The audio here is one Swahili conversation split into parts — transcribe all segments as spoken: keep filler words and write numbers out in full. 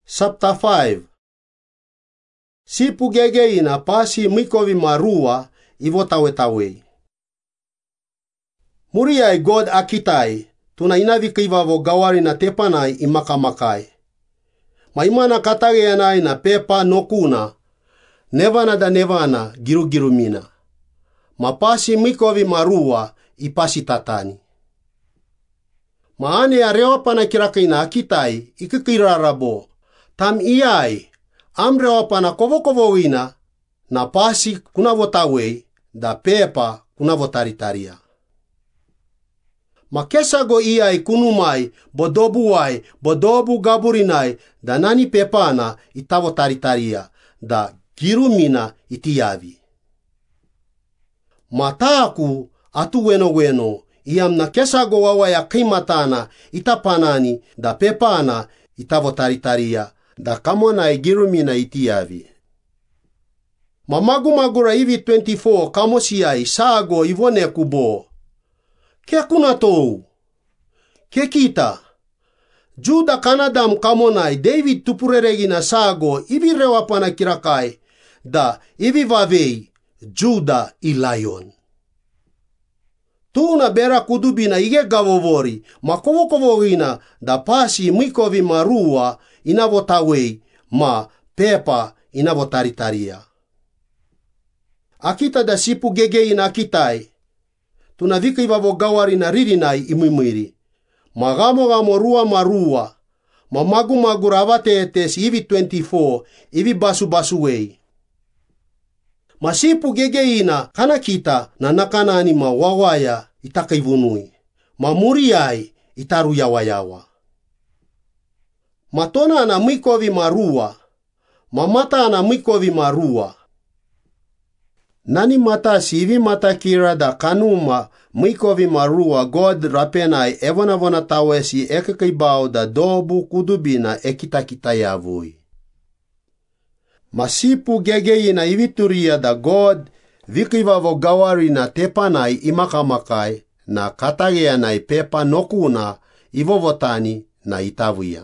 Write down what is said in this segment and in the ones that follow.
Chapter five. Sipu gegeina pasi mikovi marua ivotawe-tawe. Muriai God akitai, tuna inavikivavo gawari na tepanai imakamakai. Maimana katageanai na pepa nokuna, nevana da nevana girugirumina. Mapasi mikovi marua ipasi tatani. Maane ya reopana kirakaina akitai ikikirarabo, tam iai am reopana kovokovowina na pasi kunavotawei da pepa kunavotaritaria. Makesago iai kunumai bodobuai bodobu gaburinai da nani pepana itavotaritaria da girumina itiavi. Mataku atu weno weno iam na kesago wawaya kimatana itapanani da pepana itavotaritaria da kamona girumina itiavi. Mamagumagura ivi twenty-four kamosiai sago ivone kubo. Ke kunatou? Ke kita? Juda kanadam kamonai David tupureregina sago ivi rewapana kirakai da ivi vavei Juda i lion. Tuna bera kudubina ige gavovori makovokovogina da pasi mikovi marua inavotawei ma pepa inavotaritaria. Akita da sipu gegeina akitai. Tunavika ivavo gawari na ririnai imimiri. Magamo gamo rua marua. Mamagu maguravate etes ivi twenty-four ivi basu basuwei. Masipu gegeina kana kita na nakanani ma wawaya itakaivunui. Mamuriai itaru yawa yawa. Matona na mikovi marua. Mamata na mikovi marua. Nani mata sivi mata kira da kanuma mikovi marua God rapenai evona vona tawesi ekakaibao da dobu kudubina ekitakita yavui. Masipu gegeina ivituria da God vikivavo gawari na tepanai imakamakai na katageanai pepa nokuna ivovotani na itavuia.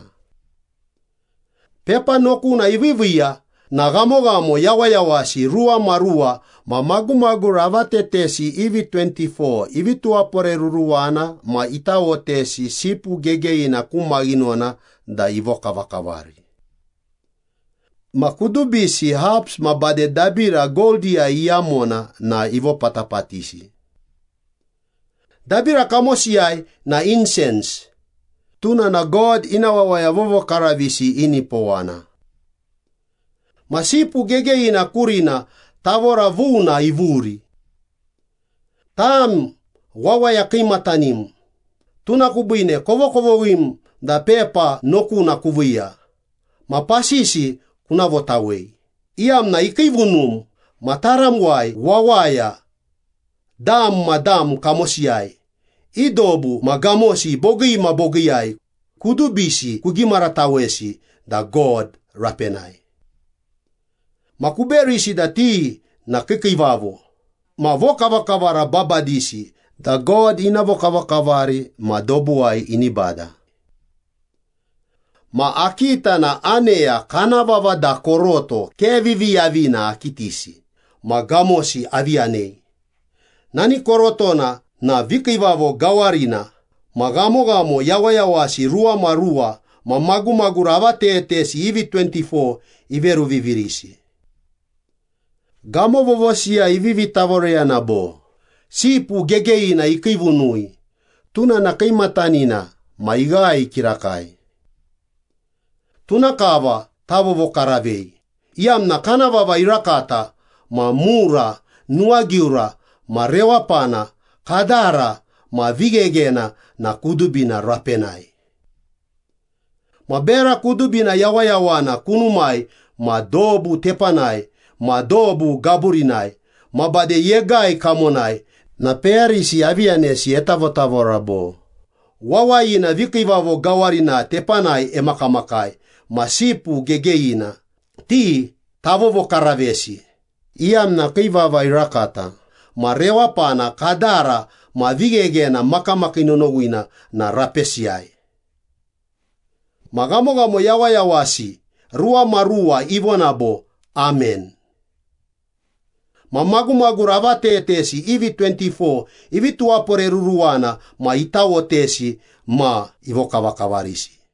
Pepa nokuna ivivia na gamo gamo yawa yawasi rua marua mamagumagu ravatetesi ivi twenty-four ivi tuapore ruruana ma itaotesi sipu gegeina kumaginona da ivokavakavari. Makudubisi haps mabade dabira goldia iamona na ivopatapatisi. Dabira kamosiai na incense. Tuna na God inawawaya vovo karavisi inipowana. Masipu gegeina kurina tavora vuna ivuri. Tam wawaya kimatanim. Tuna kubine kovo kovowim da pepa nokuna kuvia. Mapasisi kunavotawei. Iam na ikivunum mataramwai wawaya. Dam madam kamosiai. Idobu magamosi bogi mabogiai. Kudubisi kugimaratawesi da God rapenai. Makuberisi dati na kikivavo. Ma vokavakavara babadisi da God inavokavakavari madobuai inibada. Ma akita na anea kanavava da koroto kevivi avina akitisi. Ma gamosi avianei. Nani korotona na vikivavo gawarina. Ma gamo gamo yawa yawasi rua marua. Ma magu magu ravate etesi ivi twenty-four iveru vivirisi. Gamo vovosia ivivi tavorea na bo. Sipu gegeina ikivunui. Tuna na kaimatanina maigai kirakai. Tuna kava tavovo karavei. Iam na kanavava irakata ma mura, nuagiura, ma rewapana, kadara, ma vigegena na kudubina rapenai. Ma bera kudubina yawayawana kunumai ma dobu tepanai. Ma dobu gaburinai, ma bade yegai kamonai, na perisi avianesi etavotavorabo. Wawaina vikivavo gawarina tepanai emakamakai, ma sipu gegeina, ti tavovo karavesi. Iam na kivava irakata, ma rewapana kadara, ma vigegena makamakinonowina na rapesiai. Magamogamo yawa yawasi, rua marua ivonabo. Amen. Ma magumagu ravatetesi ivi twenty-four ivi tuapore ruruana ma itawotesi ma ivokavakavarisi.